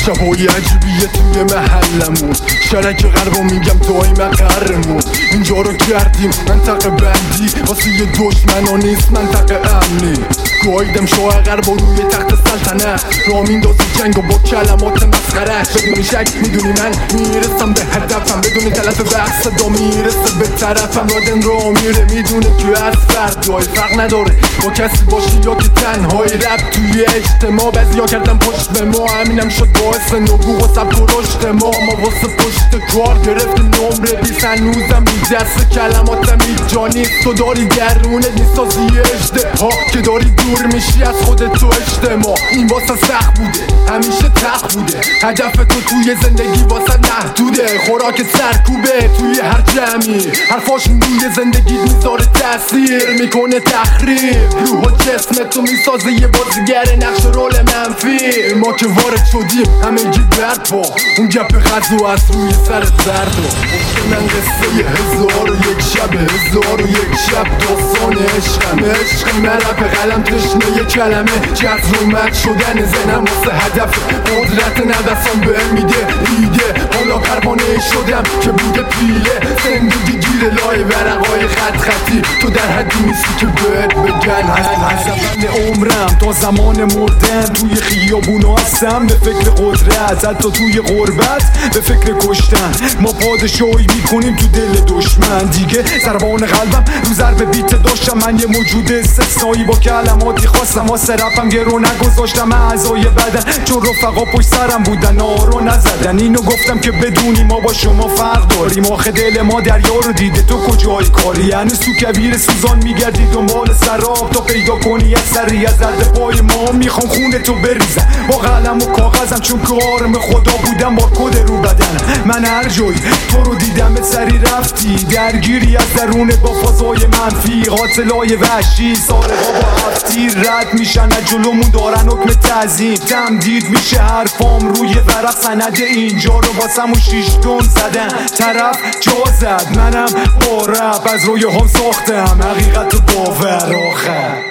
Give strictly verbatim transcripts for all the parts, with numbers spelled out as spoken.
شبای عجیبیه توی محلمون شرک غربو میگم توی مقرمون اینجا رو کردیم منطقه بندی واسه یه دشمنا نیست منطقه امنی گایدم شاه غرب و روی تخت سلطنت را میندازی جنگ و با کلمات مسخره بدون شک میدونی من میرسم به هدفم بدون تلف بحث صدا میرسه به طرفم رادن را میره میدونه که از فردای فرق نداره با کسی باشی یا که تنهایی رب توی اجتماع بعضیا کردم پشت به ما همینم شد باعث نبوغ و سبک و رشد ما ما واسه پشت کار گرفتیم نمره بیست هنوزم رو دست کلماتم هیچ جا نیست تو داری درونت میسازی اجده ها که داری دور میشی از خودت تو اجتماع این واسه سخت بوده همیشه تخت بوده هدف تو توی زندگی واسه محدوده خوراک سرکوبه توی هر جمعی حرفاشون روی زندگی میذاره تاثیر میکنه تخریب روح و جسم تو میسازه یه بازیگر نقش رول منفی ما که وارد شدیم همه گی برد با اون گپ غذا از روی سر زرد و من قصه هزار و یک شب هزار و یک شب داستان عشقم عشق مرب قلم تشنه یه کلمه جز رو مد شدن زنم واسه هدف قدرت نوسان به میده ایده حالا پروانه شدم که بوده پیله زندگی گیر لای ورقای خط خطی تو در حدی نیستی که بهت بگن از اول عمرم تا زمان مردن توی خیابونا هستم به فکر قدرت حتی توی غربت به فکر کشتن ما پادشاهی میکنیم تو دل دشمن دیگه ضربان قلبم رو ضرب بیت داشتم من یه موجود استثنایی با کلماتی خواستم واسه رفتم گرو نگذاشتم اعضای بدن چون رفقا پشت سرم بودن آرو نزدن اینو گفتم که بدونی ما با شما فرق داریم آخه دل ما دریا رو دیده تو کجای کاری هنوز تو کویر سوزان میگردی دنبال سراب تا پیدا کنی از سری از درد پای ما میخوام خونه تو بریزم با قلم و کاغذم چون که آرم خدا بودم با کد رو بدنم من هر جایی تو رو دیدم به سری رفتی درگیری از درون با فضای منفی قاتلای وحشی سارقا با هفتیر رد میشن از جلومون دارن حکم تعظیم تمدید میشه حرفام روی ورق سند اینجا رو واسم و شیش تون زدن طرف جا زد منم با رب از روی هم ساختم حقیقت و باور آخر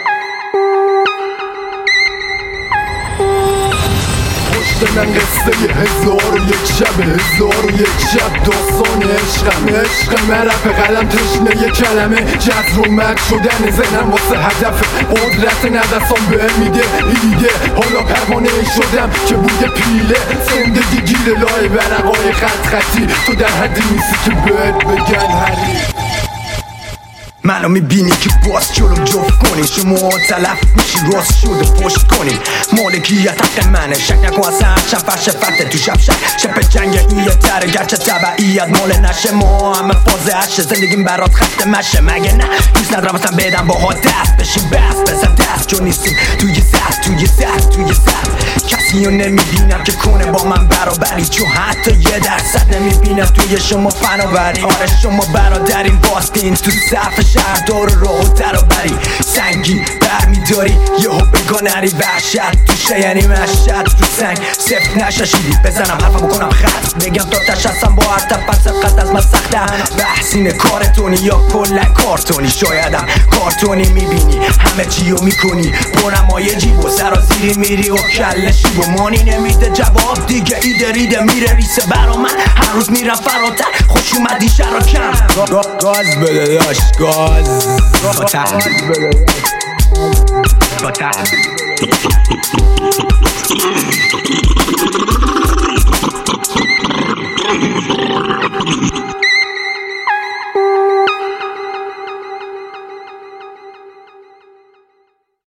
من قصه هزار و یک شب هزار و یک شب داستان عشقم عشق مرب قلم تشنه یه کلمه جز رو مد شدن زنم واسه هدف قدرت نوسان به میده ایده حالا پروانه شدم که بوده پیله زندگی گیر لای ورقای خط خطی تو در حدی نیستی که بهت بگن هری منو میبینی که باز جلو جفت کنی شما تلف میشی راست شده پشت کنی مالکیت حق منه شک نکن اصلا هرچند فرش فرده تو شب شک شب جنگ ایه تره گرچه تبعیت مال نشه ما همه فاز عشه زندگیم برات خط مشه مگه نه دوست ندارم اصلا بدم باها دست بشیم بس بزن دست چون نیستیم توی سخت توی سخت توی سخت کسی رو نمیبینم که کنه با من برابری چون حتی یه درصد نمیبینم توی شما فناوری آره شما برادرین باستین تو صف شهردار راه و درابری سنگی برمیداری یه ها بگانری وحشت توشه یعنی مشت رو سنگ سفت نشاشیدی بزنم حرفم بکنم خط بگم تا تشستم با هر تفت سبقت از من سختم بحثین کارتونی یا کلن کارتونی شایدم کارتونی میبینی همه چی رو میکنی برمای جیب و سرازیری میری و کلشی و مانی نمیده جواب دیگه ایده ریده میره ریسه برا من هر روز میرم فراتر خوش اومدی شراکم گاز بده داشت گاز گاز بده داشت